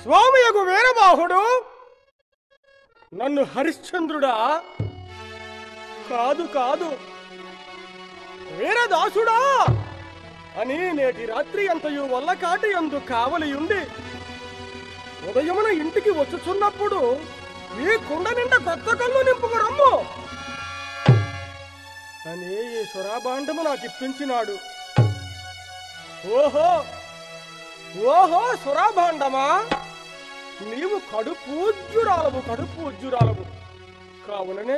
స్వామియగు వీరబాహుడు నన్ను హరిశ్చంద్రుడా కాదు కాదు వీరదాసుడా అని నేటి రాత్రి అంతయు వల్ల కాటి అందు కావలియుండి ఉదయమున ఇంటికి వచ్చుచున్నప్పుడు ఈ కుండ నిండా కొత్త కళ్ళు నింపుకు రమ్ము అని ఈ సురాభాండము నాకు ఇప్పించినాడు. ఓహో ఓహో సురాభాండమా, నీవు కడుపూజ్యురాలవు కావుననే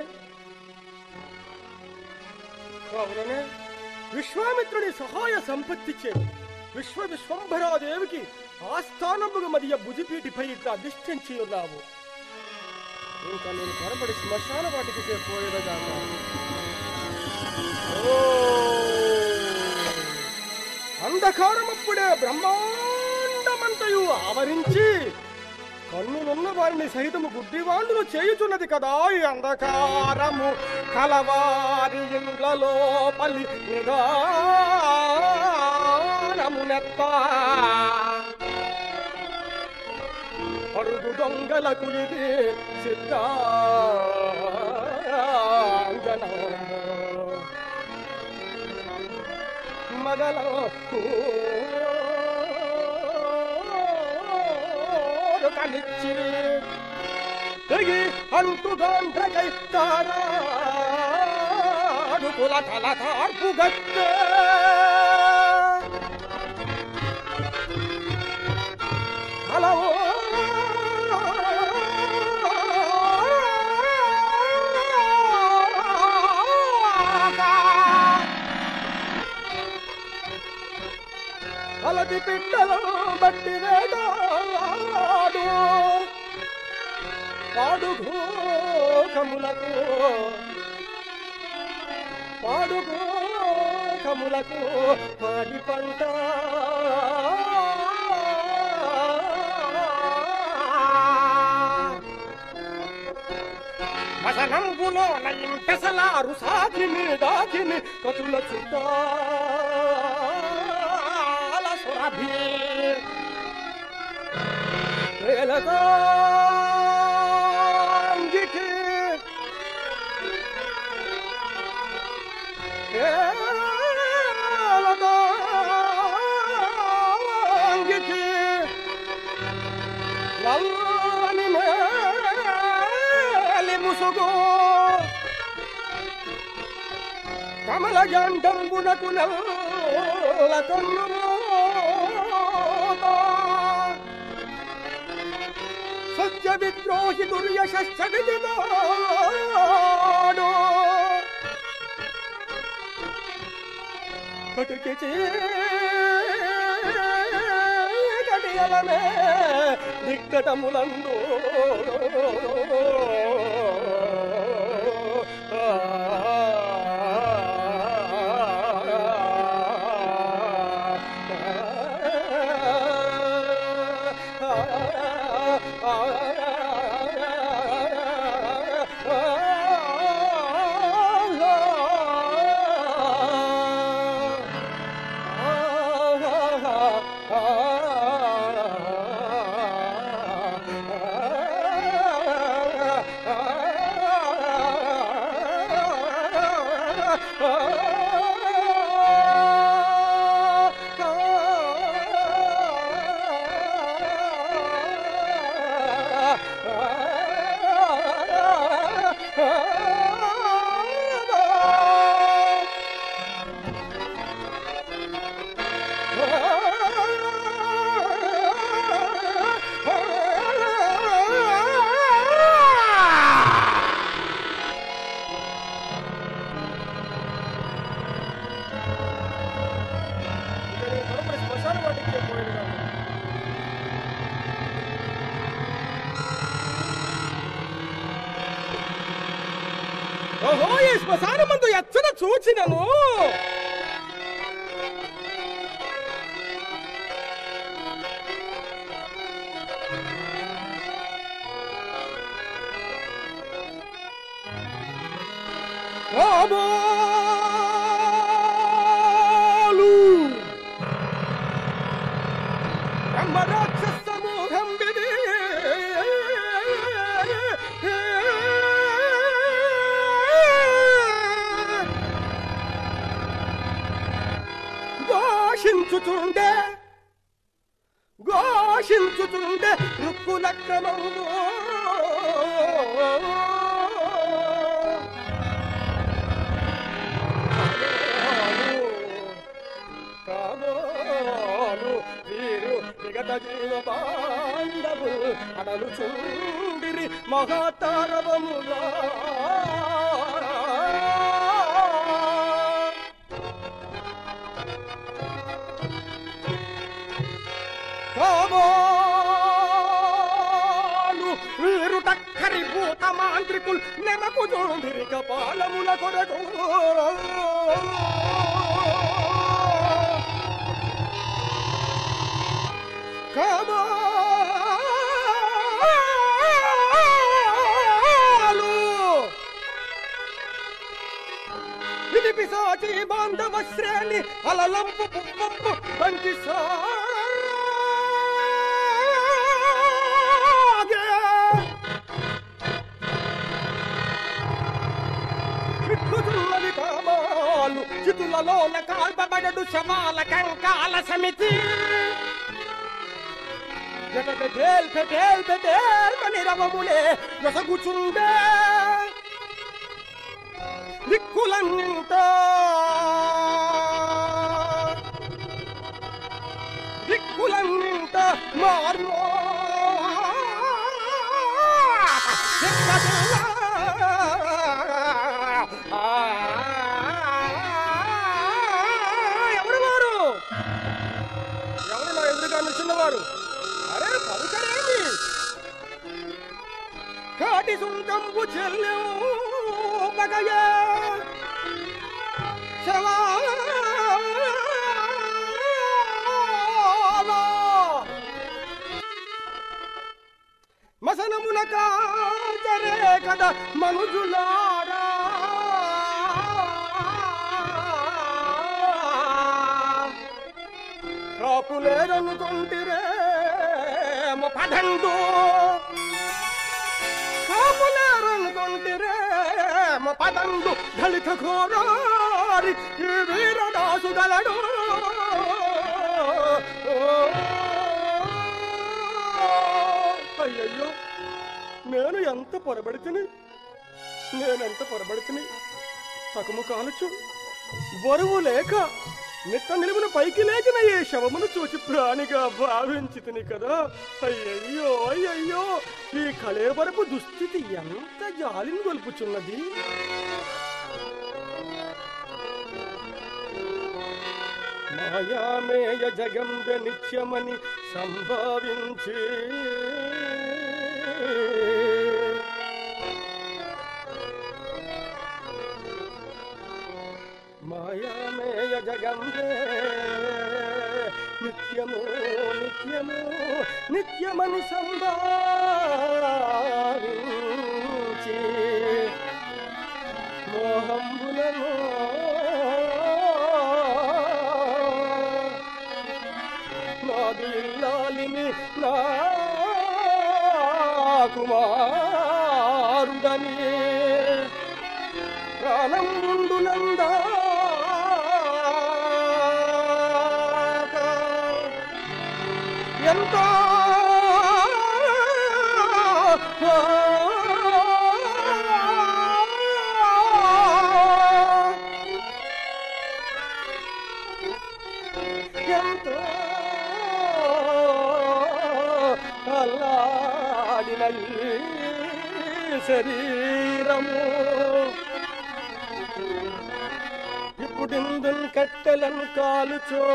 విశ్వామిత్రుని సహాయ సంపత్తిచే విశ్వంభరాదేవికి ఆస్థానముగా మధ్య భుజిపీటిపై ఇట్లా అధిష్ఠించి ఉన్నావు. ఇంకా నేను త్వరపడి శ్మశాన వాటికి పోయేదగాక. అంధకారమప్పుడే బ్రహ్మాండమంతయు ఆవరించి కన్నులున్న వారిని సహితము గుడ్డివాండులు చేయుచున్నది కదా ఈ అంధకారము. కలవారి ఇండ్లలో పల్లి నిదానమునెత్త అరుగు దొంగలకు ఇది సిద్ధాంజన మగల కలిచి తెగి అంటుగాండ్రకై తారాడుకుల తల తార్పు గట్టే హలవో అలది పిట్టలు బట్టి వేడాడు పాడుగోకములకు పాడి పంట వసనంబులో నయం పెసలారు సాకిని దాకిని కతుల చుట్టా వేలదాంగికి నల్లని మేలి ముసుగు కమల గండంబునకు నల్ల కన్ను సత్య విద్రోహి దుర్యశస్య విదినాడు కటికి చీకటియలమే దిక్కటములందు ఓహో ఈ శ్మశానమందు ఎచ్చట చూచినను బ్రహ్మరాక్షస సమూహం విధి ఘోషించుచుండే రుక్కుల క్రమములో వీరు విగత జీవ బాంధవు అడలు చుండిరి మహాతారవములా వీరు టక్కరి భూత మాంత్రికులు నెమకు జోండిరి కపాలముల కొరకు ఇది పిశాచి బాంధవ శ్రేణి అలలంపు పుప్పంపు బంతి చిక్కుతున్నది కామాలు చితులలోన కాల్పబడడు శవాల కంకాల సమితి పెటేల్ పెటేల్ పెటేల్ నిరవములే నొసగుచుండే దిక్కులన్నింట మార్మో ఎవరు వారు? ఎవరు నా ఎదురుగా నిల్చున్నవారు? అరే పలుకరేమి? కాటి సుంకంబు చెల్లెగయే మసనమున కాచరే కదా మనుజులారా కాపులేరనుకుంటిరే పదండు కాపులేరనుకుంటిరే పదండు దళిత ఘోరారి ఈ వీరదాసు గలడు అయ్యయ్యో నేనెంత పొరబడితిని సకము కాలుచు బరువు లేక నిట్ట నిలువున పైకి లేచిన ఈ శవమును చూచి ప్రాణిగా భావించితిని కదా. అయ్యయ్యో అయ్యయ్యో ఈ కళేబరపు దుస్థితి ఎంత జాలిని గొల్పుచున్నది. మాయామేయ జగంబ నిత్యమని సంభావించి మాయామేయ జగంబే నిత్యము నిత్యము నిత్యమని సంభావించి మోహంబులను నాదు ఇల్లాలిని నా కుమారుడని ప్రాణం ఉండునందా ఎంతో ఎంతో అల్లాడిన శరీరము ఇప్పుడిందున్ కట్టెలను కాలుచో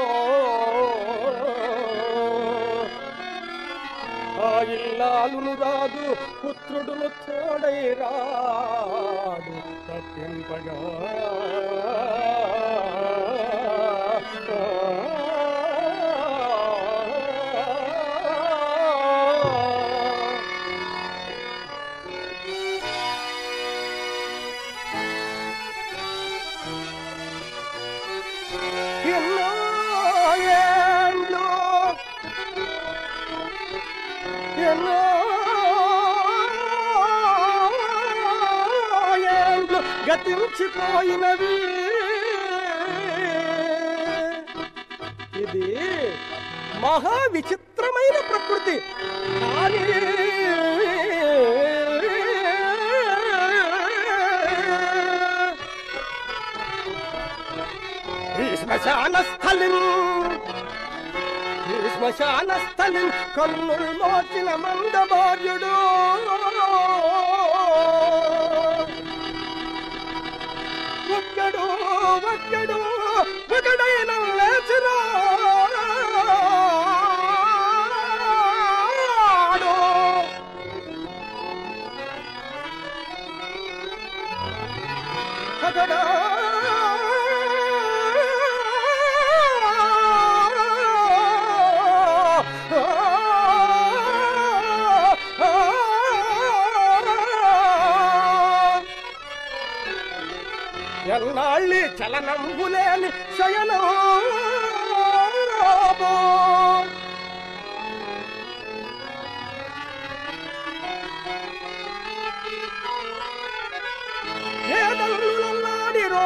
ఆ ఇల్లాలును రాదు పుత్రుడును తోడై రాడు తప్పింపగా గతించిపోయినవి ఇది మహా విచిత్రమైన ప్రకృతి. కానీ శ్మశానస్థలిన్ కన్నులు మోచిన మందభార్యుడు ఒక్కడు ఒకడైన లేచినాడు. ఒకడా ఎన్నాళ్ళి చలనంబులేని శయనమో ఏదల్లులల్లాడిరో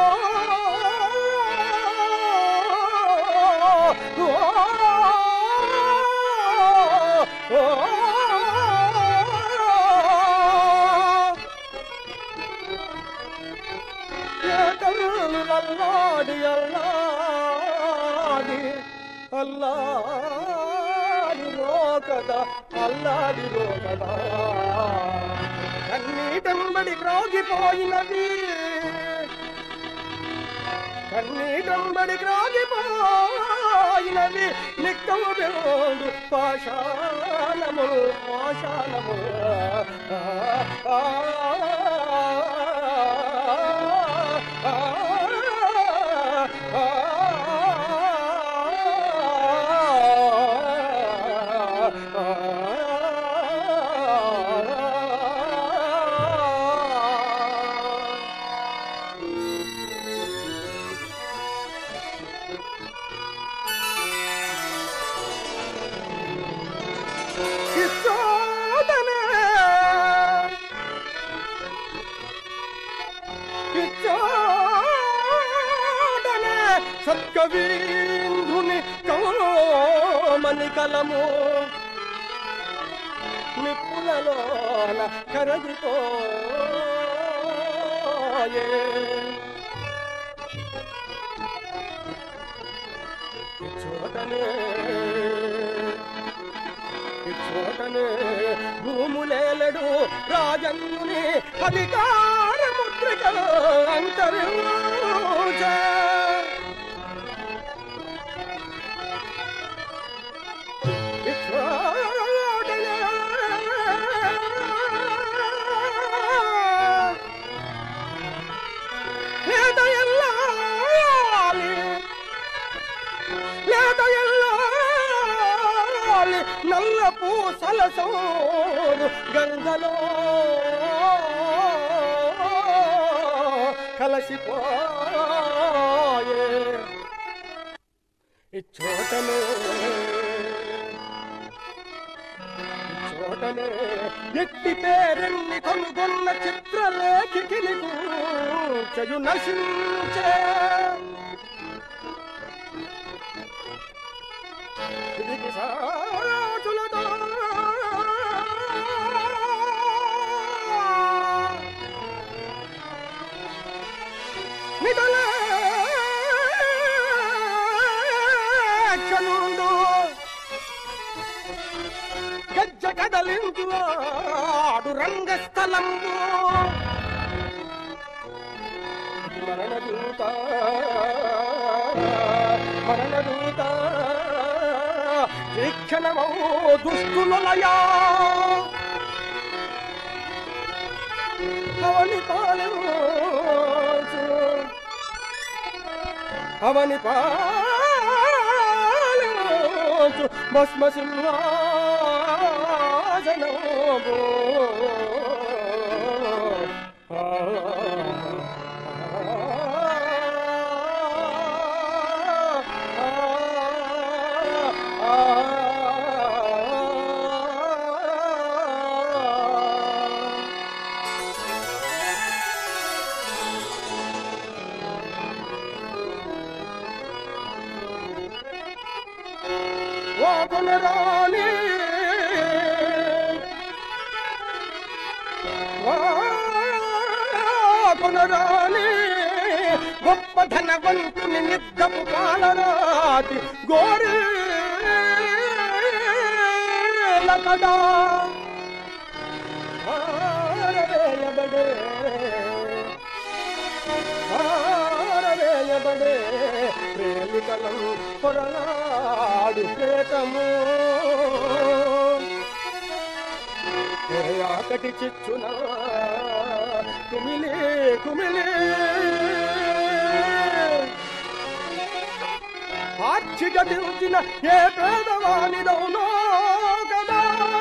అల్లాడి అల్లాడి అల్లాడి రోకదా అల్లాడి రోకదా కన్నీటంబడి క్రోగిపోయినది కన్నీటంబడి క్రోగిపోయినది నిక్కము బెండు పాషాణము పాషాణము సత్కవీంధుని కోమలి కలము నిప్పులలోన కరగిపోయే చోటనే భూములేలడు రాజన్యుని అధికార ముద్రికలు అంతరించ నల్ల పూసల సోరు గంగలో కలసిపోయే చోటనే ఎట్టి పేరెన్ని కనుగొన్న చిత్రలేఖికి చెడు నశించే సాచులతో నిదలేక్షనుండు గజ్జ కదలించు ఆడు రంగస్థలంబు మరణదూత వీక్షణమో దుస్తులయా అవని పాలించు భస్మ సింహాసనమో వాకునరాని వాకునరాని గొప్ప ధనవంతుని నిద్దపు కాలరాతి గోరి లకడా ఆరవేయబడే ప్రేమికలం పొరలాడు ప్రేతము ఆకటి చిచ్చున కుమిలే కుమిలే ఆర్చిగా దించిన ఏ పేదవానిదవునో కదా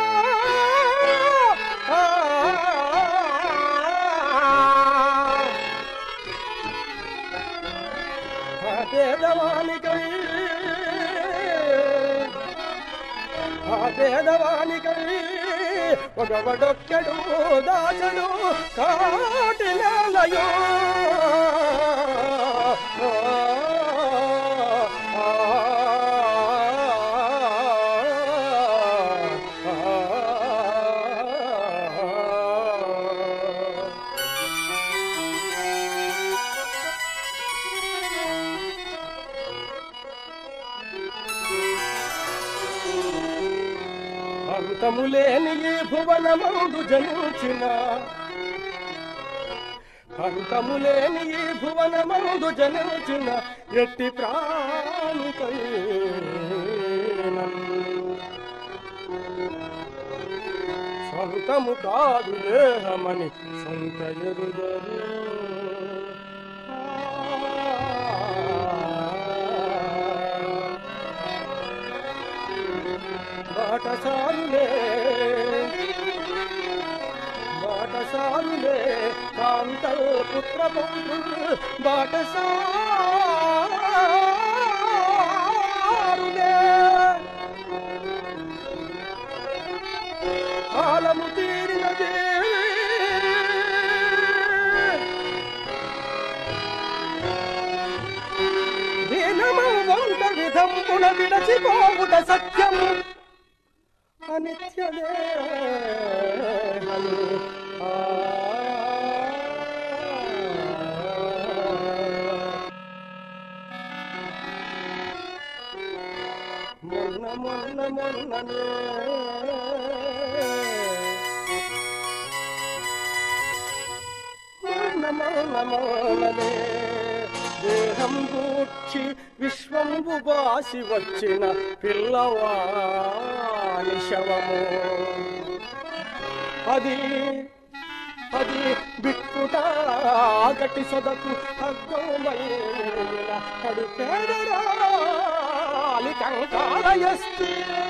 పేదవానికై ఒకవడొక్కడు దాచడు కాటి నెలయో అంతములేని ఈ భువనమందు జనించిన అంతములేని ఈ భువనమందు జనించిన ఎట్టి ప్రాణికై సొంతము కాదు దేహమని సొంత ఎరుగరు బాటసారులే బాటసారులే కాంతల్ పుత్రపౌరులు బాటసారులే కాలము తీరినదే దీనము వంద విధంబున విడచిపోవుట సత్యము అనిత్యదేహము మొన్న మొన్న మొన్ననే మొన్న మొన్న మొన్ననే దేహం గూర్చి విశ్వంబు బాసి వచ్చిన పిల్లవాని శవము అది అది బిక్కుట ఆకటి సొదకు అగ్గమైన కడుపేదరాలి కంకాలయస్తి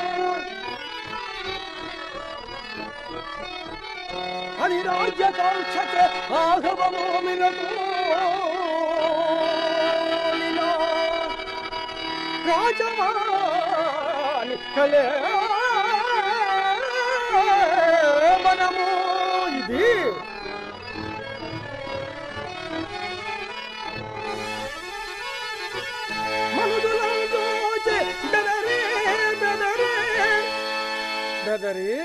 అది రాజ్యకాంక్షకే ఆఘవము మినకు రాజవాని కలే మనము ఇది మనుదులందోచే బెదరే బెదరే బెదరే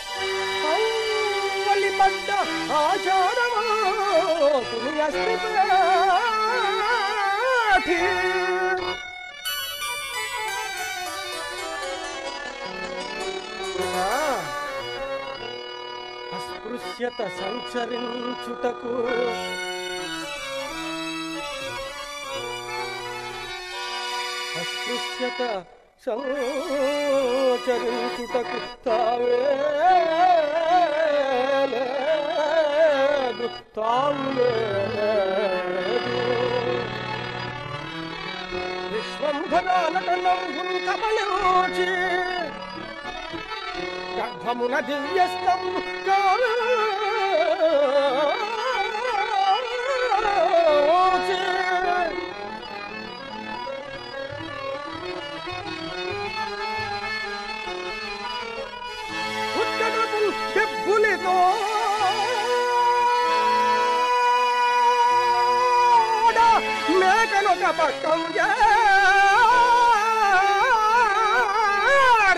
ఔవలి పడ్డ ఆచారమో తుని అస్తి పాఠి అస్పృశ్యత సంచరించుటకు అస్పృశ్యత సంచరించుటకు తావేలేదు తావులేదు విశ్వంభరానటనంబును కమలోచి గర్భమున దివ్యస్తం కాచి ఉత్కటపు దెబ్బులితో మేకనొక పక్కం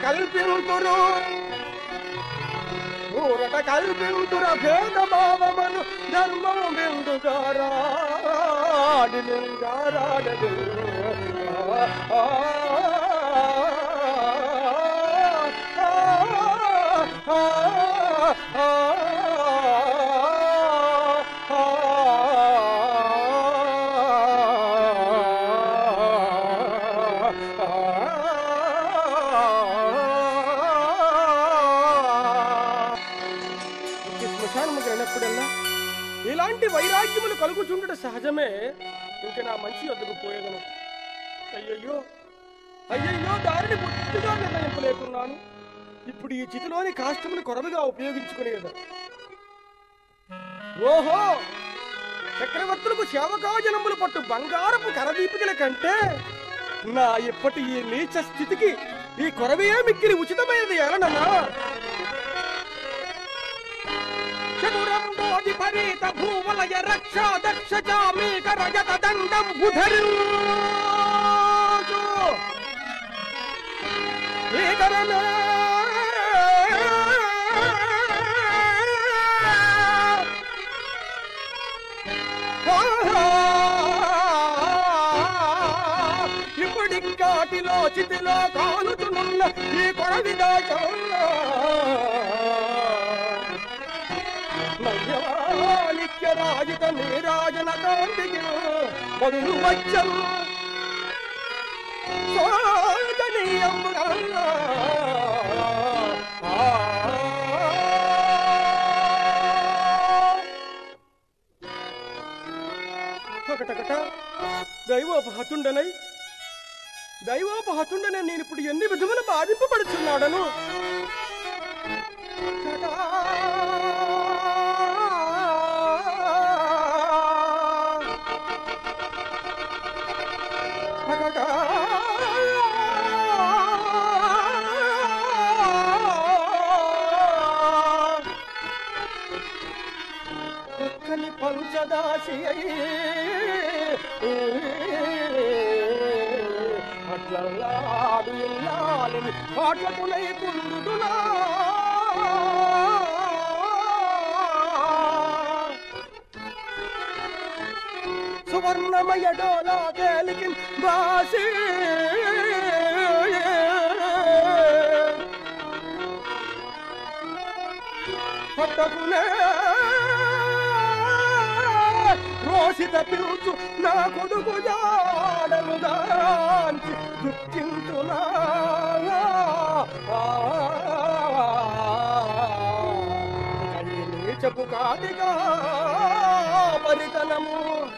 కల్పింతురు ఊరట కల్పింతుర భేద భావమను ధర్మం బిందుగారాడదు ఇలాంటి వైరాగ్యములు కలుగుచుండట సహజమే. ఇంక నా మంచి వద్దకు పోయేదను. అయ్యయ్యో అయ్యయ్యో దారిని పూర్తిగా నిర్ణయింపలేకున్నాను. ఇప్పుడు ఈ చితిలోని కాష్టమును కొరవగా ఉపయోగించుకునేది. ఓహో, చక్రవర్తులకు సేవకాజనములు పట్టు బంగారపు కరదీపికల కంటే నా ఇప్పటి ఈ నీచ స్థితికి ఈ కొరవే మిక్కిలి ఉచితమైనది ఎలనన్నా. చతురంబోధిపరీత భూవలయ రక్షా దక్ష చామీక రజత దండం ఉధరించు ఏకరమే ఇప్పటి కాటిలో చితిలో కాలుతున్న ఈ కొరవిదాచో రాజిత నీరాజన కాంతికి బదులు వచ్చం ఒకటకట దైవోపహతుండనే నేను ఇప్పుడు ఎన్ని విధములు బాధింపబడుచున్నాడను. పంచదాసి అట్లలాడు ఇల్లాలిని పాటకులై కుందునా సువర్ణమయ డోలా కేలికి బాసి పట్టకులే రోషిత పిలుచు నా కొడుకు జాడలుగాంచి దుఃఖించునా. నీచపు కాటిగా పరితనము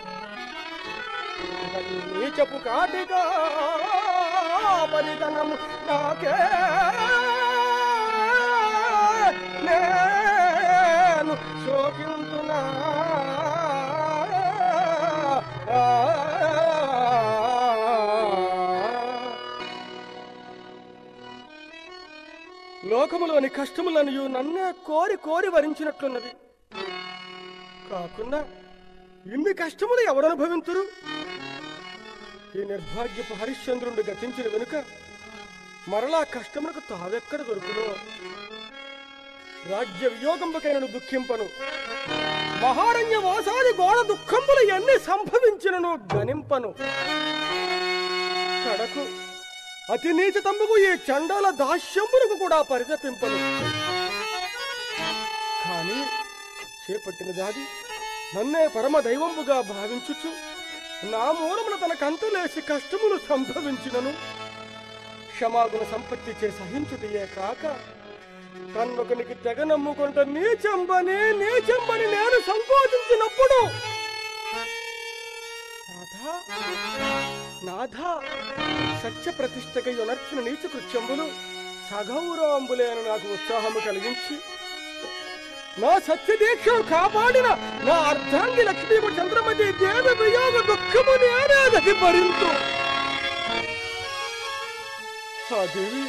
నీచపు కాటిగా పరితనము నాకే నేను శోకించునా. లోకములోని కష్టములను నన్నే కోరి కోరి వరించినట్లున్నది. కాకుండా ఇన్ని కష్టములు ఎవరు అనుభవింతురు? ఈ నిర్భాగ్యపు హరిశ్చంద్రుడు గతించిన వెనుక మరలా కష్టములకు తావెక్కడ దొరుకునో? రాజ్య వియోగంబకైనను దుఃఖింపను, మహారణ్య వాసాది గోడ దుఃఖంబులు ఎన్ని సంభవించినను గనింపను. కడకు అతి నీచ తమ్ముకు ఈ చండాల దాస్యంబులకు కూడా పరితపింపను. కానీ చేపట్టిన దాది నన్నే పరమ దైవంబుగా భావించుచు నా మూలమున తన కంతులేసి కష్టములు సంభవించినను క్షమాగుణ సంపత్తి చే సహించుటయే కాక తన్నొకనికి తెగ నమ్ముకుంట నీచంబని నేను సంకోచించినప్పుడు నాథా సత్య ప్రతిష్టకై ఉనర్చిన నీచ కృత్యంబులు సగౌరవంబులేను నాకు ఉత్సాహము కలిగించి నా సత్య దీక్షను కాపాడిన నా అర్ధాంగి లక్ష్మీపు చంద్రమతి దేవి వియోగ దుఃఖము నేనేదది భరింతు. ఆ దేవి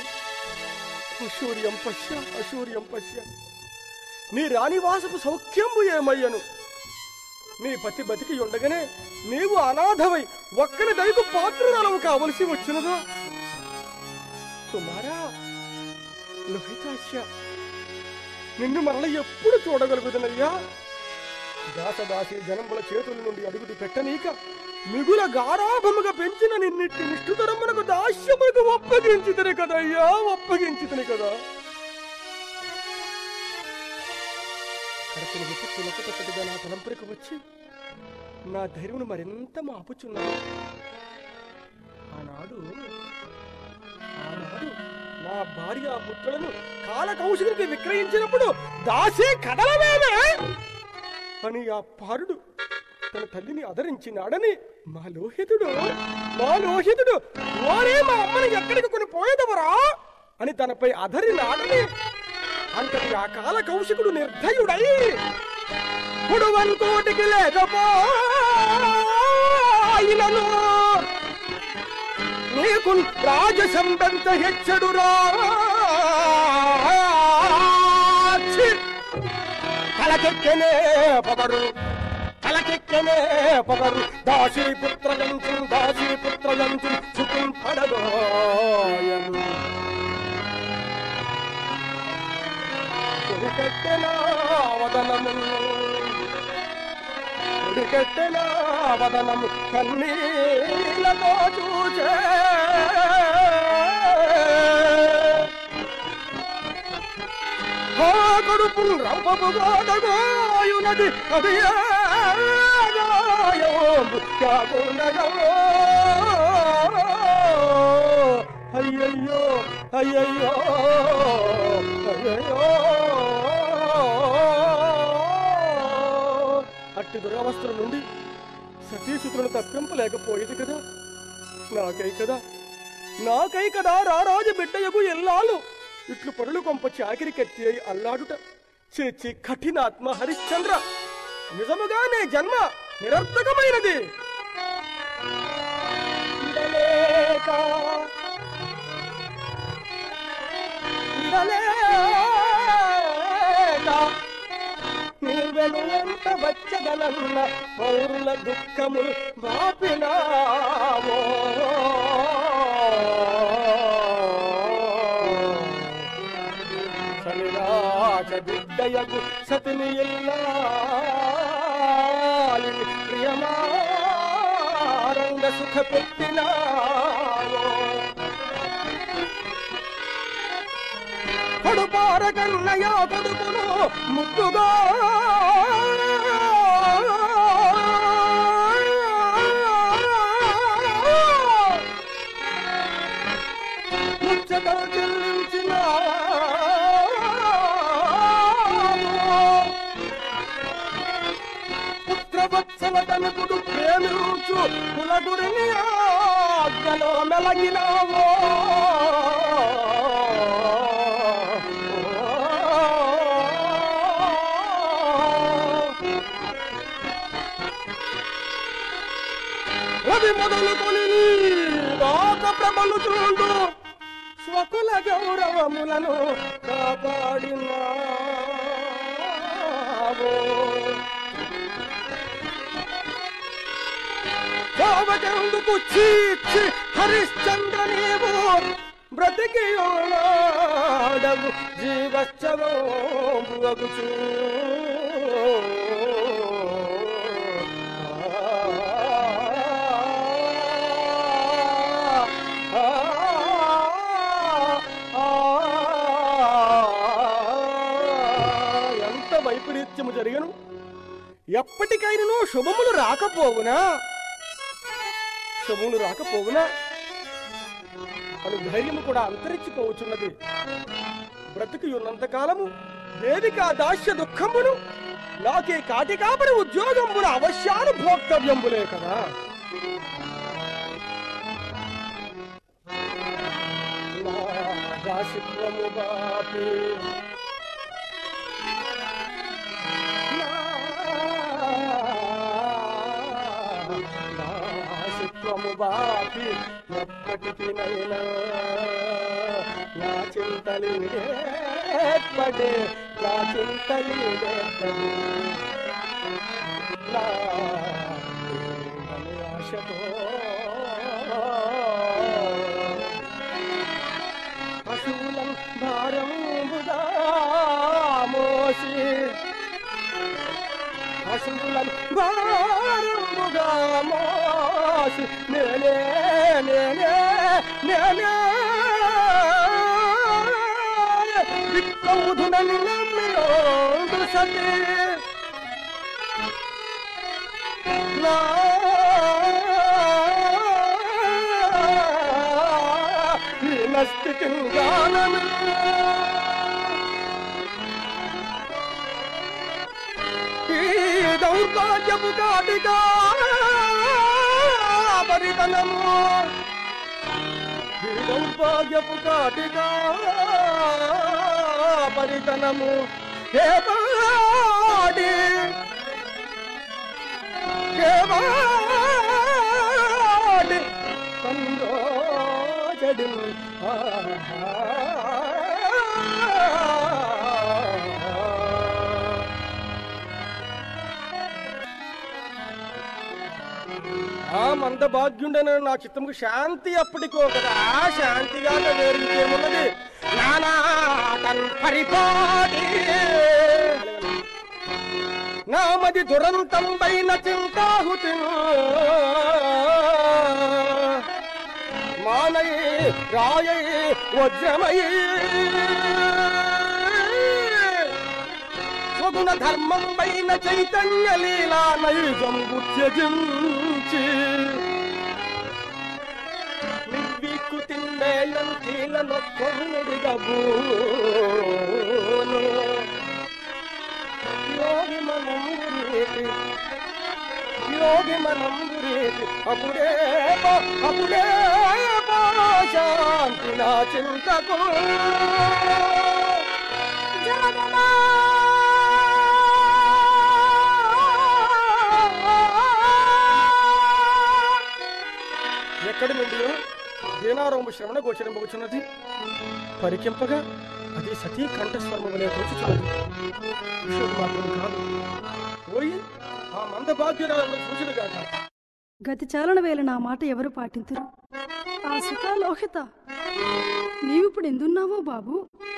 అశూర్యం పశ్య నీ రాణివాసపు సౌఖ్యంబు ఏమయ్యను? నీ పతి బతికి ఉండగానే నీవు అనాథవై ఒక్కని దయకు పాత్రురాలవు కావలసి వచ్చినదో? కుమారా లోహితాస్య, నిన్ను మరల ఎప్పుడు చూడగలుగుతున్నయ్యా? దాసదాసి జనంబుల చేతుల నుండి అడుగుడు పెట్టనీక మిగుల గారాభముగా పెంచిన నిన్నిట్టి నిష్ఠుతరమునకు దాస్యమునకు ఒప్పగించితని కదయ్యా, ఒప్పగించితని కదా. కడపని విపత్తులకు తగ్గట్టుగా నా తలంపరికి వచ్చి నా ధైర్యమును మరింత మాపుచున్నాను. ఆనాడు నా భార్య పుత్రులను కాలకౌశికునికి విక్రయించినప్పుడు దాసి కదలవేమే అని ఆ పారుడు తన తల్లిని ఆదరించినాడని మా లోహితుడు ఓరే మా అమ్మని ఎక్కడికి కొని పోయేదవరా అని తనపై అధరినాడని అంతటి ఆ కాలకౌశికుడు నిర్దయుడై పొడువంతోటికి లేకపోయినను నీకు రాజసంబంత హెచ్చడురా తలకెక్కనే పొగరు దాసీపుత్రయంచు చుకుం పడదోయను కొడికట్టెనా వదనము కన్నీలతో చూచే కడుపు రంపముగాడగోయునది అది అయ్యయ్యో అయ్యయ్యో అయ్యయ్యో. అట్టి దురవస్థల నుండి సతీసుతులను తప్పింపలేకపోయేది కదా. నాకై కదా రారాజు బిడ్డయగు ఎల్లాలు ఇట్లు పరులు కొంప చాకిరి కత్తి అయి అల్లాడుట చేచి కఠినాత్మ హరిశ్చంద్ర, నిజముగానే జన్మ నిరర్థకమైనది. నీవెను ఎంత వచ్చగలన్న పౌరుల దుఃఖములు బాపినావో బిడ్డయకు సతిని ఎల్లాలిని ప్రియమారంగ సుఖ పెట్టినావో కొడుపార కన్నయ్య కొడుకును ముద్దుగా ముచ్చటలు చెల్లించిన పుత్రవత్సల తనకుడు ప్రేమించు కులగురిని ఆజ్ఞలో మెలగినావో రవి మొదలుకొని రాక ప్రబలు చూడు స్వకుల గౌరవములను కాపాడినావో చావకెందుకు చీచి హరిశ్చంద్ర నీవు బ్రతికి ఉన్నాడవు జీవచ్చవగుచూ ఎంత వైపరీత్యము జరిగను, ఎప్పటికైనా శుభములు రాకపోవునా అని ధైర్యము కూడా అంతరించిపోవచ్చున్నది. బ్రతికి ఉన్నంతకాలము దేవికా దాస్య దుఃఖమును నాకే కాటి కాపరి ఉద్యోగంబుల అవశ్యానుభోక్తవ్యంబులే కదా. నా దాసిత్వము బాపి బాపి ఎప్పటికి నైనా నా చింతలిపడే నా ఆశతో పశువులం భారం శిశువులను భారముగా మోసి నేనే విప్లవుధునని నమ్మియోడు సతి స్థితి ఈ దౌర్భాగ్యపు కాటిగా పరితనము ఈ దౌర్భాగ్యపు కాటిగా పరితనము ఏ పాడి కందోజడి ఆ మందభాగ్యుండన నా చిత్తముకు శాంతి అప్పటికో కదా శాంతిగా వేరించేమున్నది నానా తన్ పరిపాటి నామది దురంతం పైన చింతాహుతి మానై రాయై వజ్రమై స్వగుణ ధర్మం పైన చైతన్య లీలా నైజం గుత్యజించి నిర్వీకు తిండేయంతీలను కొన్నుడిగబూను యోగి మనం గురేటి అప్పుడే శాంతి నా చింతకు జగమా ఎక్కడి నుండి దీనారంభ శ్రవణ గోచరింపవచ్చున్నది పరికింపగా అది సతీ కంఠస్వరములే తోచుచున్నది విషయం మాత్రం కాదు పోయి ఆ మందభాగ్యురాలను చూచును కాక గతి చాలన వేళ నా మాట ఎవరు పాటింతురు ఆ సుఖలోహిత నీవిప్పుడు ఎందున్నావో బాబు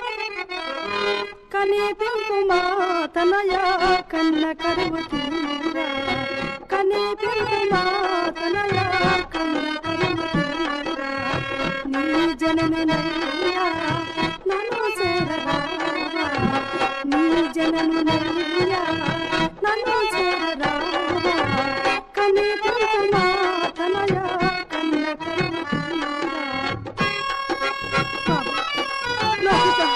కనీపింపుమా తనయా కన్న కరువు తీరా కనీపింపుమా తనయా కన్న కరువు తీరా నీ జనననయ్యా నన్ను చేరరా నీ జనననయ్యా నన్ను చేరరా కనీపింపుమా తనయా కన్న కరువు తీరా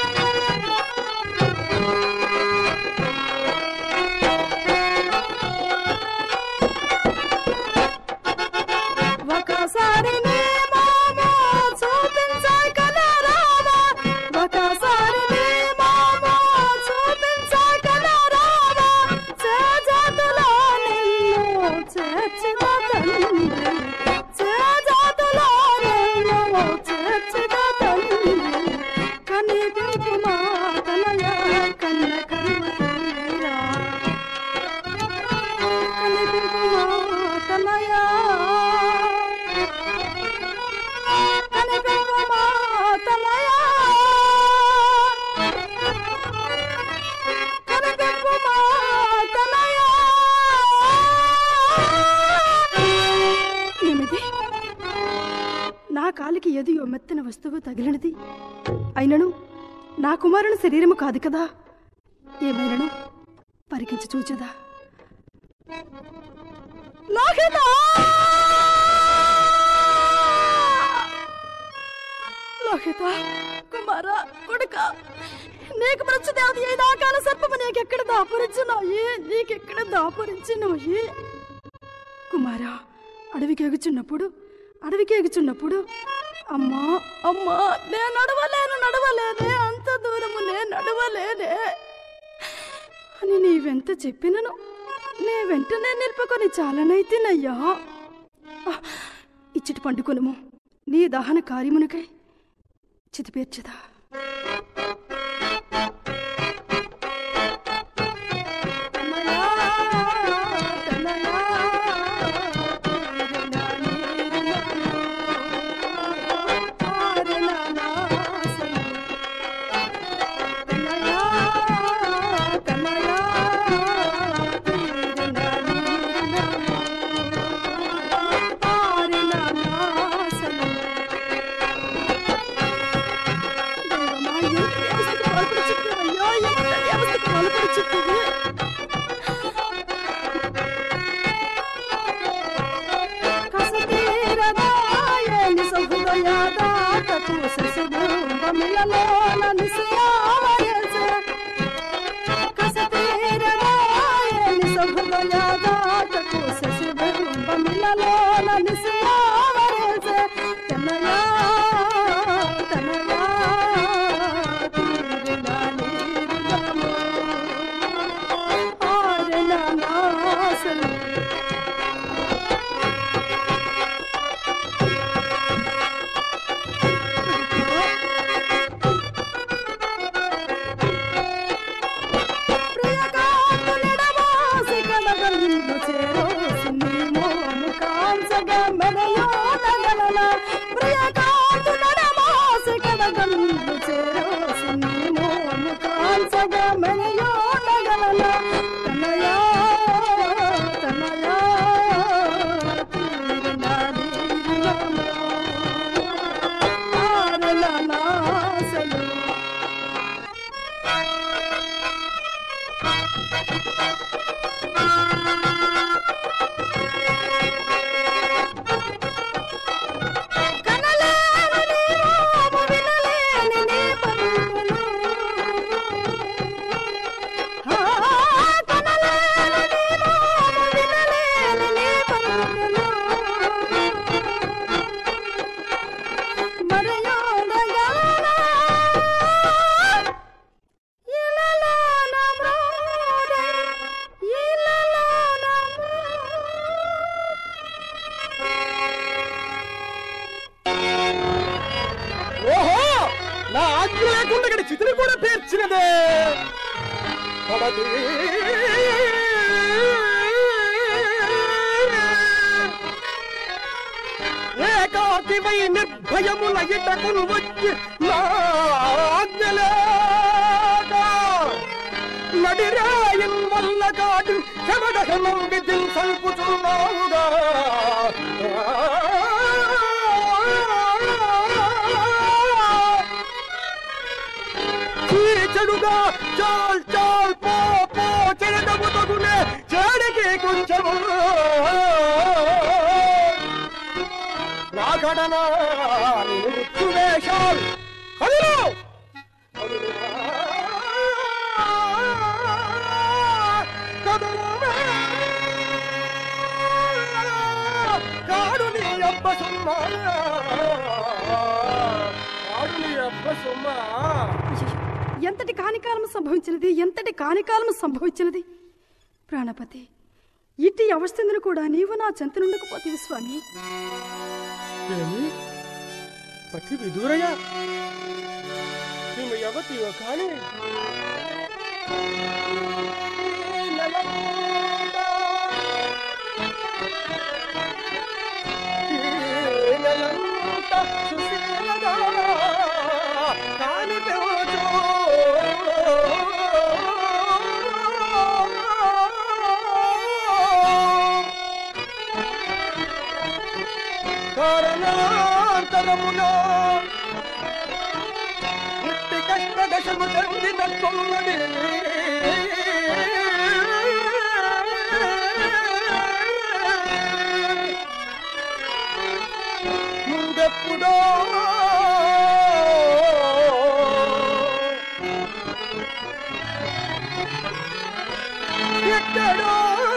కాలికి ఎదియో మెత్తన వస్తువు తగిలినది అయినను నా కుమారుని శరీరము కాదు కదా ఏమైనను పరికించి చూచదా లోహిత కుమారా కొడుక నీకు మృత్యుదేవత ఏ దాకాల సర్పము నీకెక్కడ దాపురించినోయి కుమారా అడవికి ఎగుచున్నప్పుడు అమ్మా అమ్మా నేను నడవలేనే అంత దూరము నేను నడవలేనే అని నీవెంత చెప్పినను నే వెంటనే నిలుపుకొని చాలనైతేనయ్యా ఇచ్చటి పండుకొనుము నీ దహన కార్యమునకై చితిపేర్చదా చితిని కూడా పేర్చినదే ఏకాకివై నిర్భయముల ఇటకును వచ్చి నడిరాయన్ వల్ల కాటు చెమడహనం విధిన్ సల్పుచున్నావుగా చెడుగా చాల్ చాల్ పో పో చెడము తగునే చెడికి కొంచెము నాగడనా మృత్యు వేషాలు కదులు కాడు నీ అబ్బ సుమ్మా కాడు నీ అబ్బ సుమ్మా. ఎంతటి కానికాలము సంభవించినది, ఎంతటి కానికాలము సంభవించినది. ప్రాణపతి, ఇట్టి అవస్థను కూడా నీవు నా చెంత నుండకపోతేవి స్వామి. పతి విదూరయ్యా నీవు ఎవతియో కాని కాని కారణాంతరమునా ఇట్టి కష్ట దశము చెందినట్టున్నది. ముందెప్పుడో ఎక్కడో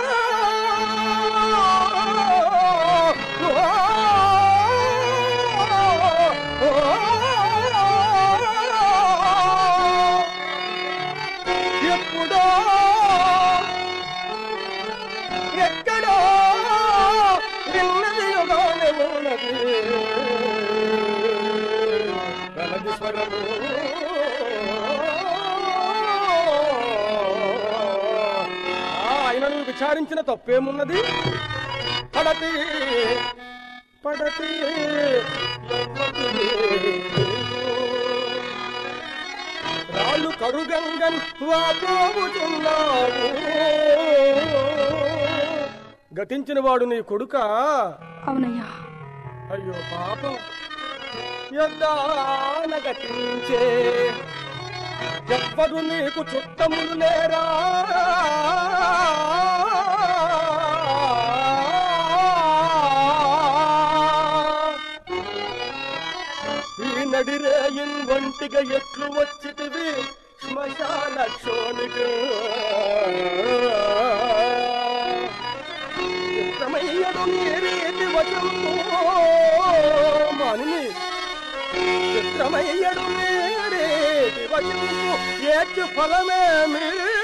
ఎప్పుడో ఎక్కడో విన్నది యుగానే ఉన్నది కలది స్వరము. ఆయనను విచారించిన తప్పేమున్నది? పడతి పడతి రాళ్ళు కడుగంగన్ వాపోవుతున్నావు. గతించిన వాడు నీ కొడుక? అవునయ్యా. అయ్యో పాపం, యద్దాన గతించే ఎవ్వరు నీకు చుట్టములు లేరా? ఈ నడిరేయిన్ వంటిగా ఎట్లు వచ్చితివి శ్మశాన క్షోణిగా? చిత్రమయ్యడు నీరేటి వచంబు మానిని, చిత్రమయ్యడు నీరేటి వచంబు ఏటి ఫలమేమి?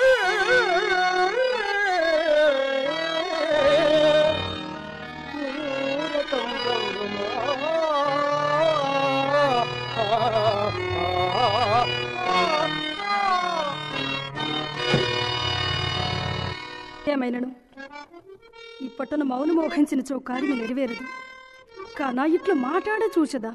ఏమైనను ఇప్పటను మౌన మోహించిన చౌకార్యం నెరవేరదు. కానా ఇట్లు మాట్లాడ చూచదా?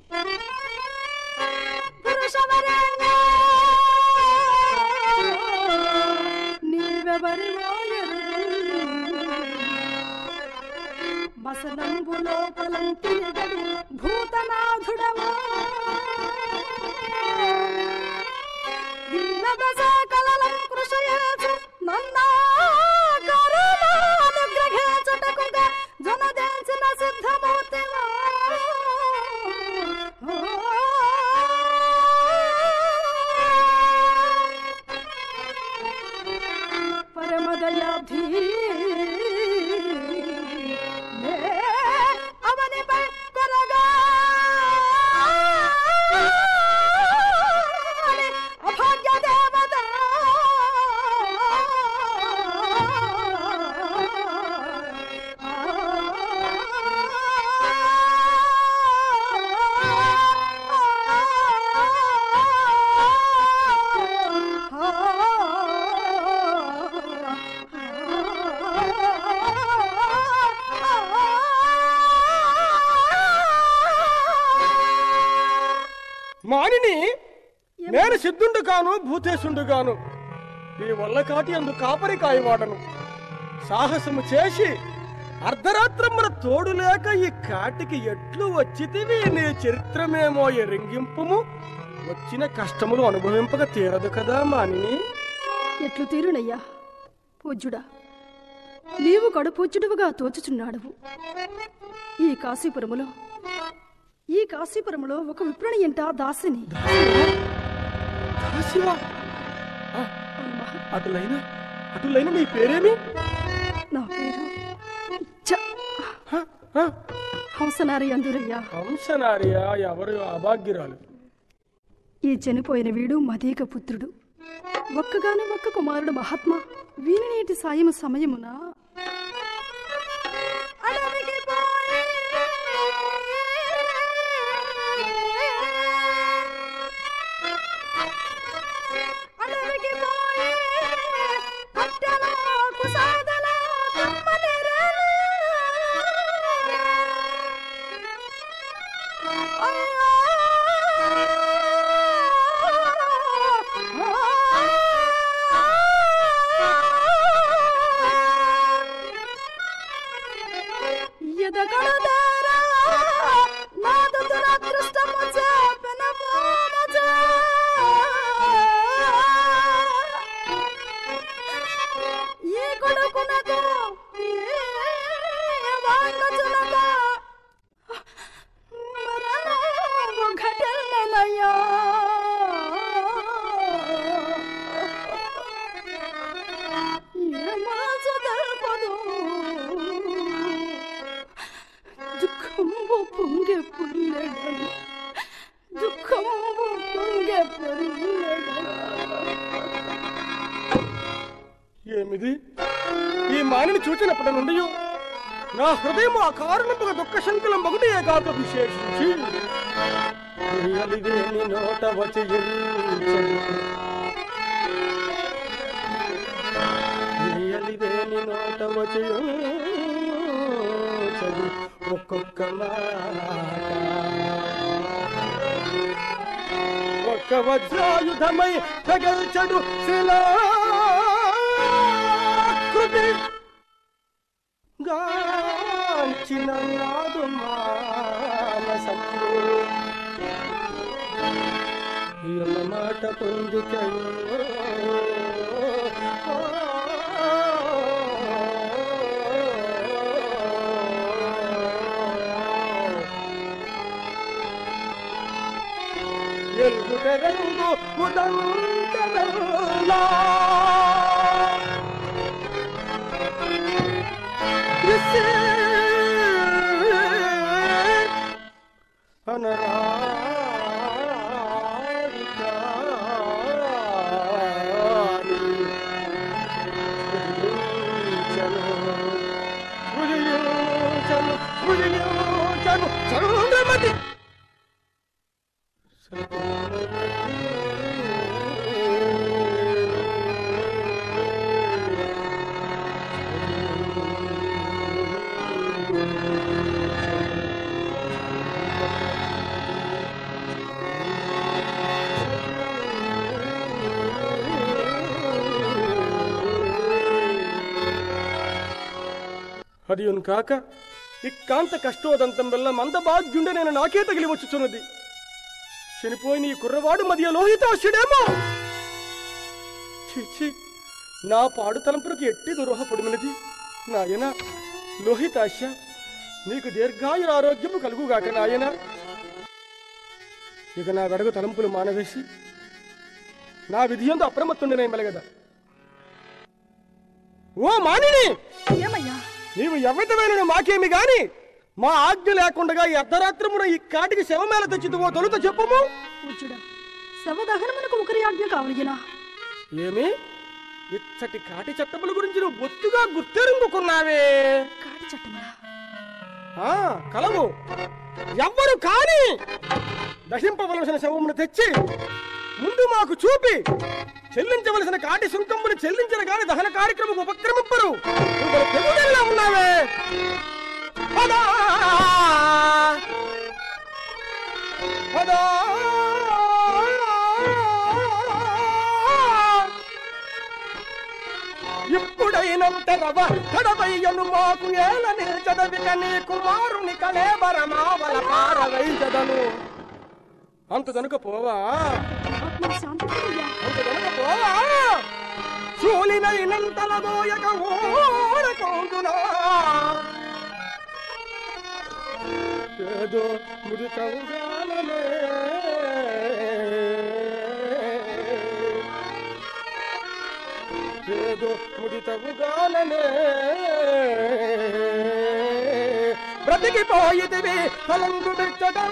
నీవెవరివో మసనంబులో పలంతిగడి భూతనాథుడమా కలలం కృషయేచు నన్నా కరుణానుగ్రహించుటకుగా జనదేల్చిన సిద్ధమూర్తివా. పరమదయాబ్ధి అవనిపై కొరగా అభాగ్య దేవత మానిని, నేను సిద్ధుండు కాను భూతేశుండు గాను. ఈ వల్ల కాటి అందు కాపరి కాయవాడను. సాహసము చేసి అర్ధరాత్రమున తోడు లేక ఈ కాటికి ఎట్లు వచ్చితివి? నీ చరిత్రమేమో ఎరింగింపుము. వచ్చిన కష్టములు అనుభవింపక తీరదు కదా మానిని. ఎట్లు తీరునయ్యా పూజ్యుడా, నీవు కడుపూజ్యుడువుగా తోచుచున్నాడవు. ఈ కాశీపురములో ఒక విప్రుని ఇంట దాసిని. అటులైన నీ పేరేమి? నా పేరు హంసనారి అందురయ్యా. హంసనారియా? ఎవరు అభాగ్యురాలు? ఈ చనిపోయిన వీడు మదీక పుత్రుడు. ఒక్కగానే ఒక్క కుమారుడు మహాత్మా. వీని నేటి సాయము సమయమున అడవికి పోయి కట్టెలకు సాధన తమ్మనిరేలు. ఎదగడదారా నాదు దురదృష్టము చేపన పోమచా. ఈ కొడుకునకు వాంగచునగా మరణము ఘటనయ్యా. ఏమాసు తెల్పదు దుఃఖంబు పొంగే పుల్లెడను, దుఃఖంబు పొంగే పుల్లెడను. ఏమిది? ఈ మానిని చూచినప్పటి నుండి నా హృదయం ఆ కారణముగా దుఃఖ శంకలం ఒకటి ఏకాక విశేషించి నోట వచ్చి నోట వచ్చి ఒక్కొక్క ఒక్క వజ్రాయుధమై తగల్చడు శిలాకృతి గాంచిన నాదు మానసంలో ఎన్న మాట పొందుకయో ఎల్గుటరంగు ఉదంతరలా హరియున్ కాక ఇక్కాంత కష్టోదంతం వల్ల మందభాగ్యుండే నేను నాకే తగిలి వచ్చుచున్నది. చనిపోయిన ఈ కుర్రవాడు మధ్య లోహితాశుడేమో. చిచి, నా పాడు తలంపులకు ఎట్టి దురోహపడినది. నాయన లోహితాశ, నీకు దీర్ఘాయుర ఆరోగ్యము కలుగుగాక నాయన. ఇక నా వెడగు తలంపులు మానవేసి నా విధియంతో అప్రమత్తుండినై మెలగదా. ఓ మానిని, ఏమయ్యా? నీవు ఎవరితమైన మాకేమి గాని మా ఆజ్ఞ లేకుండా ఈ అర్ధరాత్రమున ఈ కాటికి శవమేళ తెచ్చిదువో తొలుత చెప్పుము. పూజ్యుడా, శవదహనమునకు ఒకరి ఆజ్ఞ కావలిగినా? ఏమి ఇచ్చటి కాటి చట్టముల గురించి నువ్వు బొత్తుగా గుర్తెరుంగుకున్నావే. కాటి చట్టములా? కలవు. ఎవ్వరు కాని దహింపవలసిన శవమును తెచ్చి ముందు మాకు చూపి చెల్లించవలసిన కాటి సుంకమును చెల్లించిన గాని దహన కార్యక్రమం ఉపక్రమింపరు. తెగుదల్లా ఉన్నావే. పదా పదా ఇప్పుడైనంత రవ తడవయ్యను మాకు ఏల నిల్చదవిక నీ కుమారుని కళేబరమావల పారవైచదను. అంత దనుక పోవా, అంత దనుక పోవా. శూలినైనంతల దోయక ఓడకౌదునా ఏదో మృతవుగాననే. ఏదో ముడితవుగాననే బ్రతికిపోయితివి కలంగు మెచ్చడం.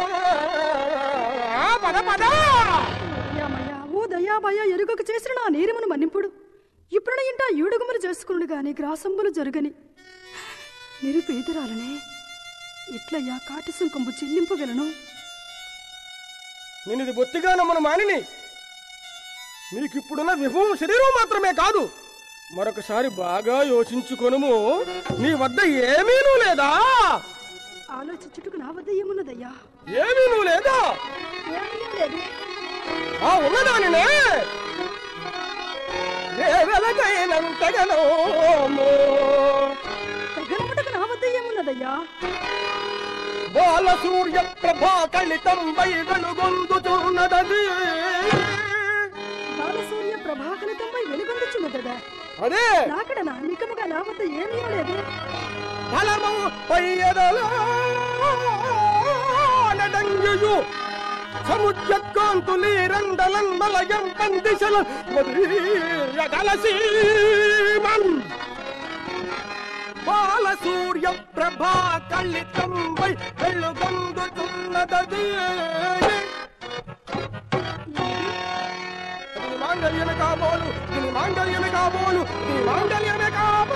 పద పద. ఓ దయాభయ ఎరుగకు చేసిన నా నేరమును మన్నింపుడు. ఇప్పుడు ఇంట ఈడుగుమలు చేసుకున్నాడు గాని గ్రాసంబులు జరుగని నిరుపేదరాలనే ఇట్లయ్యా కాటి సుంకంబు చెల్లింపగలను. నేను ఇది బొత్తిగా నమ్మను మానిని. నీకిప్పుడున్న విభవం శరీరం మాత్రమే కాదు, మరొకసారి బాగా యోచించుకొనుము. నీ వద్ద ఏమీనూ లేదా? ఆలోచించుటకు నా వద్ద ఏమున్నదయ్యా? ఏమీనూ లేదా? ఉన్నదానినే ఏ వెలకైనంతగనోము. తగనముటకు నా వద్ద ఏమున్నదయ్యా? బాల సూర్య ప్రభా కలితం వై వెలుగొందుచున్నదది. బాలసూర్య ప్రభాకలితంపై వెలుగొందుచున్నదా? అదే నాకడ నికముగా నా వద్ద ఏమీ లేదు. ఫలము పయ్యదలో నడంగియు సముద్ర కాంతులి రండలం మలయం పందిశలం కలసీమన్. బాల సూర్య ప్రభా కలితంపై వెలుగొందుచున్నదది. మాంగళ్యమే కాబోలు, దీని మాంగళ్యమే కాబోలు, దీని మాంగళ్యమే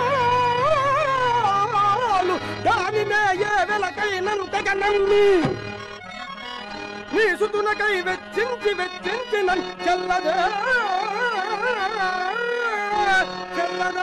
కాబోలు. దానినే ఏ వెలకైనంతగా నమ్మి నీ సుతునకై వెచ్చించి వెచ్చించి నన్ను చెల్లదా చెల్లదా.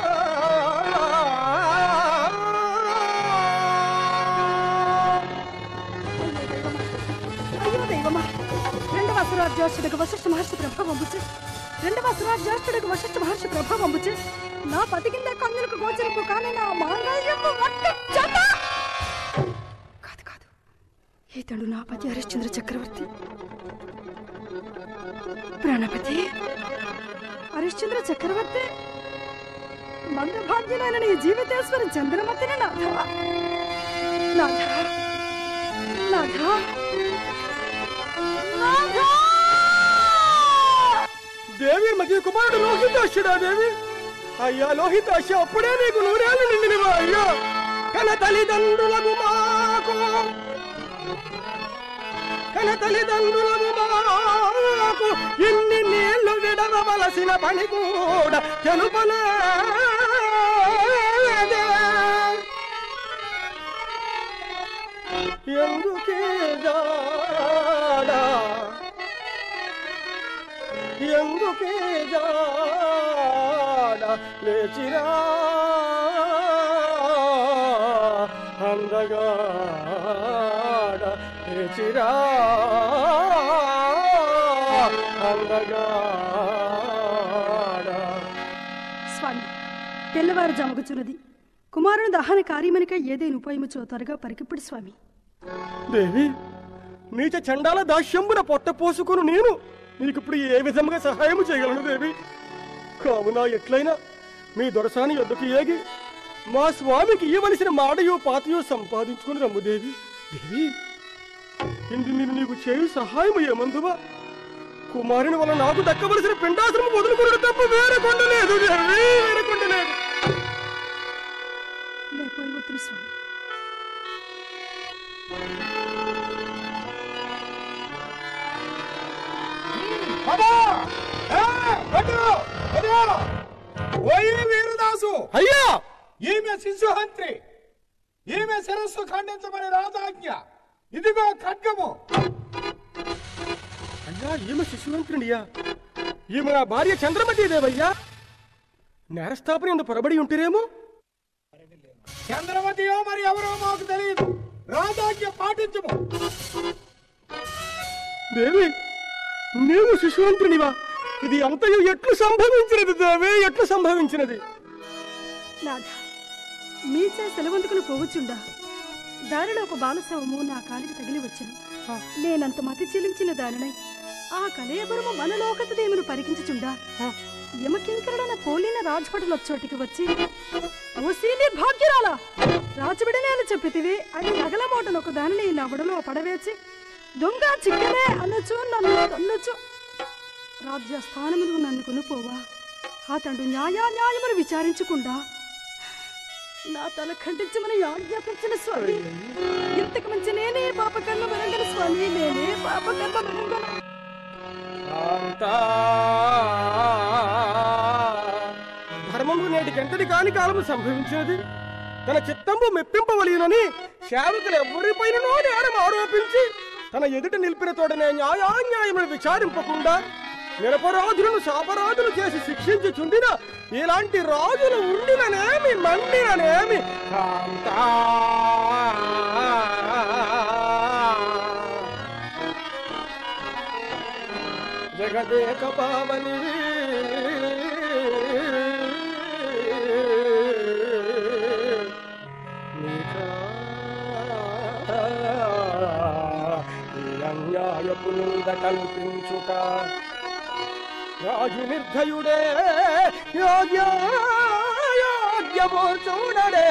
అయ్యో దైవమా, రెండవ అసురాజ్యేష్ఠుడికి వశిష్ఠ మహర్షి ప్రభావంబుచే, రెండవ అసురాజ్యేష్ఠుడికి వశిష్ఠ మహర్షి ప్రభావంబుచే నా పతికింద కన్నులకు గోచరపు కానీ నా మాంగళ్యము ఒట్టి జత. కాదు కాదు, ఇతడు నా పతి హరిశ్చంద్ర చక్రవర్తి. ప్రాణపతి, హరిశ్చంద్ర చక్రవర్తి, మందభాగ్యులైన నీ జీవితేశ్వరి చంద్రమతిని నాథ, నాథ, నాథ, నాథ. దేవి మధ్య కుమారుడు లోహితాశుడా దేవి? అయ్యా లోహితాశ, అప్పుడే నీకు 100 ఏళ్ళు నిండినవా అయ్యా? కన తల్లిదండ్రులకు మాకు, కన తల్లిదండ్రులకు మాకు ఇన్ని నీళ్లు విడవలసిన పని కూడా తెలుపలేదే. ఎందుకే జాడా, ఎందుకే జాడా లేచిరా అందగాడ, లేచిరా అందగాడ. స్వామి, తెల్లవారు జమగుచున్నది. కుమారుని దహన కార్యమనిక ఏదైనా ఉపాయము త్వరగా పరికిప్పుడు స్వామి. దేవి, నీచ చండాల దాస్యంబున పొట్ట పోసుకుని నేను నీకిప్పుడు ఏ విధంగా సహాయం చేయగలను దేవి? కావున ఎట్లయినా మీ దొరసాని యొద్దకు ఏగి మా స్వామికి ఇవ్వవలసిన మాడయో పాతయో సంపాదించుకుని రమ్ము దేవి. దేవి, ఇందు నేను నీకు చేయు సహాయం ఏమందువా? కుమారుని వల్ల నాకు దక్కవలసిన పిండాశ్రమం వదులుకున్నాడు తప్ప వేరే కొండలేదు దేవి, వేరే కొండలేదు. స్వామి, వీరుదాసు అయ్యా, ఈమె శిశుహంత్రి, ఈమె శిరస్సు ఖండించమని రాజాజ్ఞ. ఇదిగో ఖడ్గము. అయ్యా, ఈమె శిశువంతునియా? ఈమె నా భార్య చంద్రమతి దేవయ్యా. నేరస్థాపన ఎందుకు పొరబడి ఉంటేరేమో. చంద్రమతియో మరి ఎవరో మాకు తెలియదు. రాజాజ్ఞ పాటించము. దేవి, నీవు శిశువంతునివా? ఇది అంతయు ఎట్లు సంభవించినది దేవి, ఎట్లు సంభవించినది? నాథ, మీచే సెలవంతుకుని పోవచ్చుండా దారిలో ఒక బాలశవము నా కాలికి తగిలి వచ్చును. నేనంత మతి చెలించిన దానినై ఆ కలేబరము మన లోకతదేమును పరికించుచుండా యమకింకరుడన పోలిన రాజభటుల చోటికి వచ్చి, ఓసీ నిర్భాగ్యురాలా, రాజబిడనేలు చెప్పితివి అని నగల మోటనొక దానిని నా బుడలో పడవేచి దొంగ చిక్కనే అనొచ్చు, నన్ను తన్నొచ్చు. రాజ్యస్థానమును నన్ను కొనుపోవా అతడు న్యాయమును విచారించకుండా నా తల ఖండించమని ఆజ్ఞాపించిన స్వామి. ఇంతకు మంచి నేనే పాపకర్మ మెరంగను స్వామి, నేనే పాపకర్మ మెరంగను. ధర్మము నేటికెంతటి కాని కాలము సంభవించినది. తన చిత్తంబు మెప్పింపవలయునని సేవకులు ఎవరిపైననో నేరం ఆరోపించి తన ఎదుట నిలిపిన తోడనే న్యాయాన్యాయమును విచారింపకుండా నిరపరాధులను శాపరాధులు చేసి శిక్షించుచుండిన ఇలాంటి రాజులు ఉండిననేమి మండిననేమి కాంతా. జగదేక పావని అన్యాయపు నింద కల్పించుట రాజు నిర్ధయుడే యోగ్యమో చూడడే.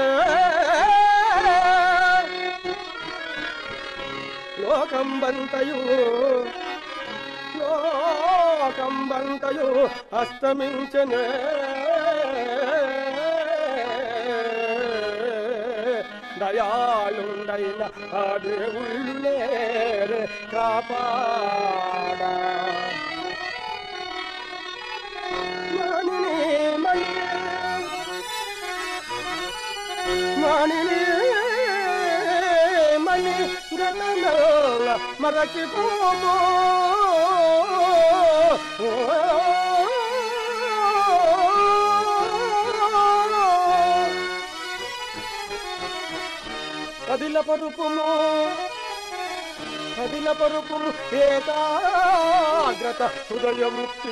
లోకంబంతయు అస్తమించనే దయాళుండైన ఆ దేవుళ్ళే కాపాడ. మణి గణలో మరచిపోమో కదిల పరుపుము ఏకాగ్రత హృదయముక్తి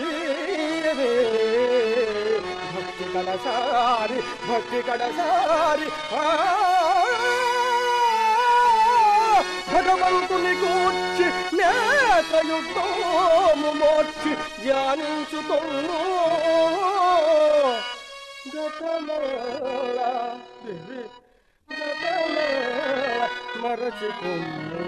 భక్తి కడసారి భగవంతుని కూర్చి నేత్రయుద్ధము మోర్చి ధ్యానించుకొను గతమేళ దేవి గతమేళ మరచికొను.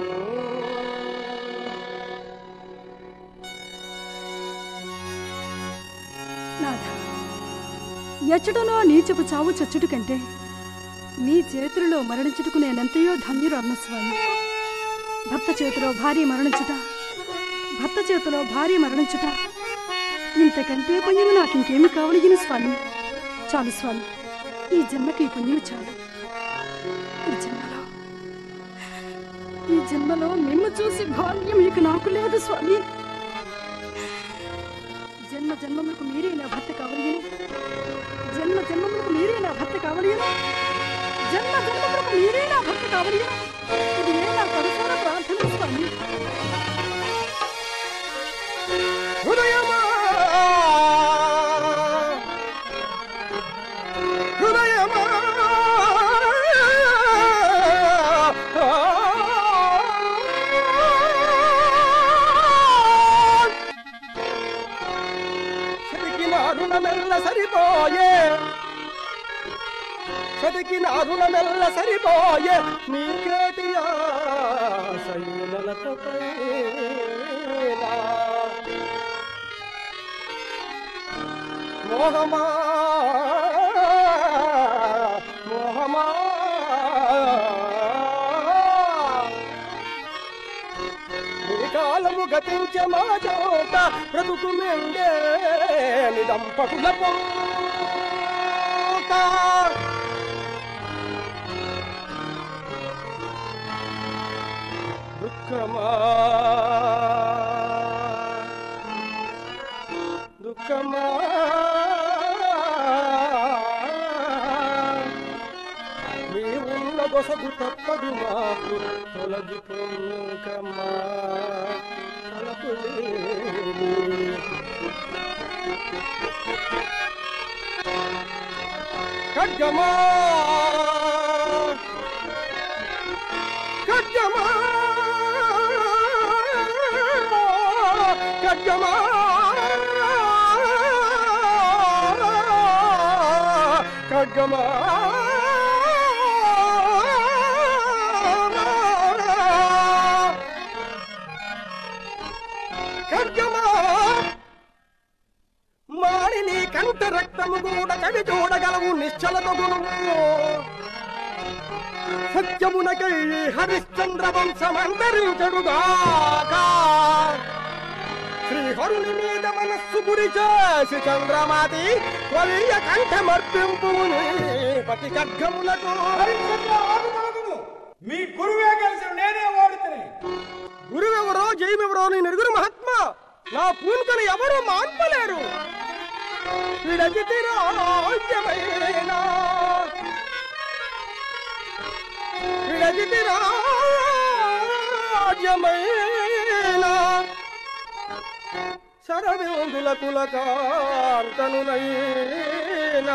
నాథ, ఎచ్చటనో నీచపు చావు చచ్చుట కంటే మీ చేతులలో మరణించుటకు నేనెంతయో ధన్యురాలను స్వామి. భర్త చేతిలో భార్య మరణించుట ఇంతకంటే పుణ్యము నాకింకేమి కావలిగిన స్వామి. చాలు స్వామి, ఈ జన్మకి ఈ పుణ్యము చాలు. ఈ జన్మలో మిమ్ము చూసి భాగ్యం ఇక నాకు లేదు స్వామి. జన్మములకు మీరే నా భర్త కావలియను. జన్మములకు మీరే నా భర్త కావలియను. జన్మములకు మీరే నా భర్త కావలియను. ఇది ఏ నా కడుపున ప్రార్థన స్వామి. హృదయమా హృదయమా సదికిన అరుణమెల్ల సరిపోయే నీకేటి ఆశయులతపైనా మోహమా మోహమా కాలము గతించే మా చోట బ్రతుకు మెండే నిదంపటుల పోత దుఃఖమా దుఃఖమా నీవున్న దొసగు తప్పదు మాకు తొలగిపోకమా ఖడ్గమా ఖడ్గమా ఖడ్గమా ఖడ్గమా ఖడ్గమా మాడిని కంట రక్తము కూడా కవి చూడగలవు నిశ్చలతగును సత్యమునకై హరిశ్చంద్ర వంశమంతరించడుగాక శ్రీహరుని మీద మనస్సు గురి చేసి చంద్రమాతి కొలియ కంఠమర్పింపు పతి ఖడ్గములకు. మీ గురువే గెలిచిన నేనే ఓడితే గురువెవరో జయమెవరో నీ నిరుగురు మహాత్మ నా పూన్కను ఎవరూ మాన్పలేరు. విడజితి రాజ్యమైనా విడజితి రాజ్యమైనా శరవేందుల కులకాంతనునైనా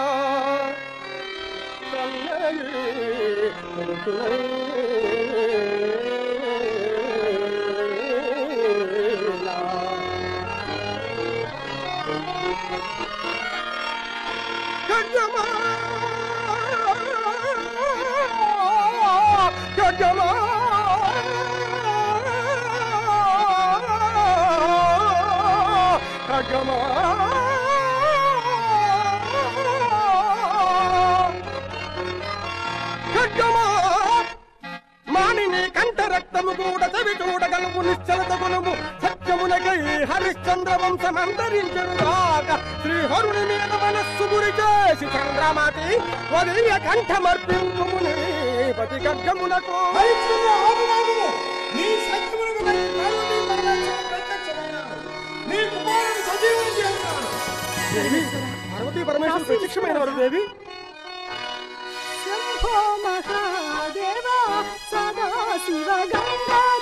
ఖడ్గమా ఖడ్గమా ఖడ్గమా ఖడ్గమా మానిని కంఠ రక్తము కూడా చవి చూడగలుగు నిశ్చలత గుణము సత్యమునకై హరిశ్చంద్ర వంశమంతరించరుగాక శ్రీహరుని మీద మనస్సు గురి చేసి చంద్రమాతి వదియ కంఠమర్పించుముని పతి ఖడ్గమునకు. నీ సత్యమునకు నీ కుమారుడు సజీవుని చేస్తాను. పార్వతీ పరమేశ్వరుడు ప్రత్యక్షమైన వారు దేవి. శంభో మహాదేవ సదా శివ గంగా